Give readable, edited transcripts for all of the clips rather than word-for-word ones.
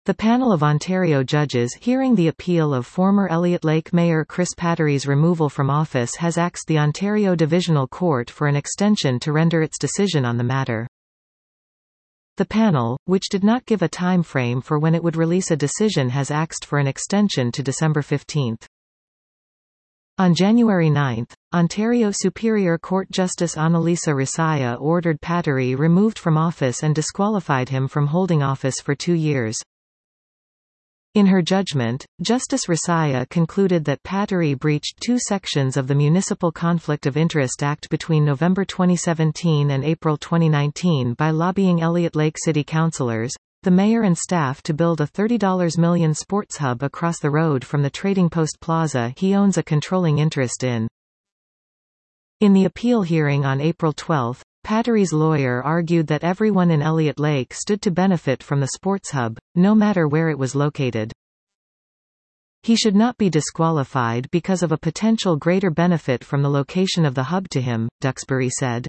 The panel of Ontario judges hearing the appeal of former Elliott Lake Mayor Chris Pattery's removal from office has asked the Ontario Divisional Court for an extension to render its decision on the matter. The panel, which did not give a time frame for when it would release a decision, has asked for an extension to December 15. On January 9, Ontario Superior Court Justice Annalisa Risaya ordered Pattery removed from office and disqualified him from holding office for 2 years. In her judgment, Justice Risaya concluded that Pattery breached 2 sections of the Municipal Conflict of Interest Act between November 2017 and April 2019 by lobbying Elliott Lake City councillors, the mayor and staff to build a $30 million sports hub across the road from the Trading Post Plaza he owns a controlling interest in. In the appeal hearing on April 12, Pattery's lawyer argued that everyone in Elliott Lake stood to benefit from the sports hub, no matter where it was located. He should not be disqualified because of a potential greater benefit from the location of the hub to him, Duxbury said.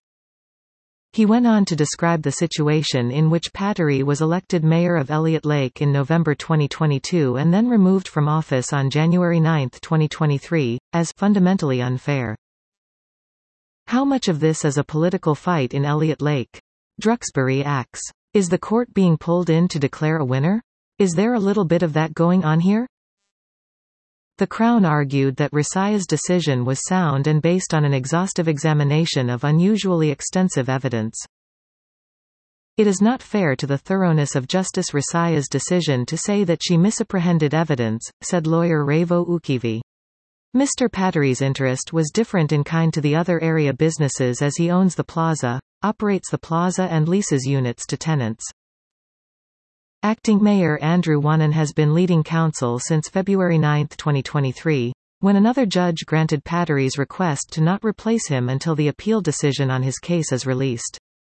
He went on to describe the situation in which Pattery was elected mayor of Elliott Lake in November 2022 and then removed from office on January 9, 2023, as fundamentally unfair. How much of this is a political fight in Elliott Lake? Duxbury asks. Is the court being pulled in to declare a winner? Is there a little bit of that going on here? The Crown argued that Risaya's decision was sound and based on an exhaustive examination of unusually extensive evidence. It is not fair to the thoroughness of Justice Risaya's decision to say that she misapprehended evidence, said lawyer Ravo Ukivi. Mr. Pattery's interest was different in kind to the other area businesses as he owns the plaza, operates the plaza and leases units to tenants. Acting Mayor Andrew Wanan has been leading counsel since February 9, 2023, when another judge granted Pattery's request to not replace him until the appeal decision on his case is released.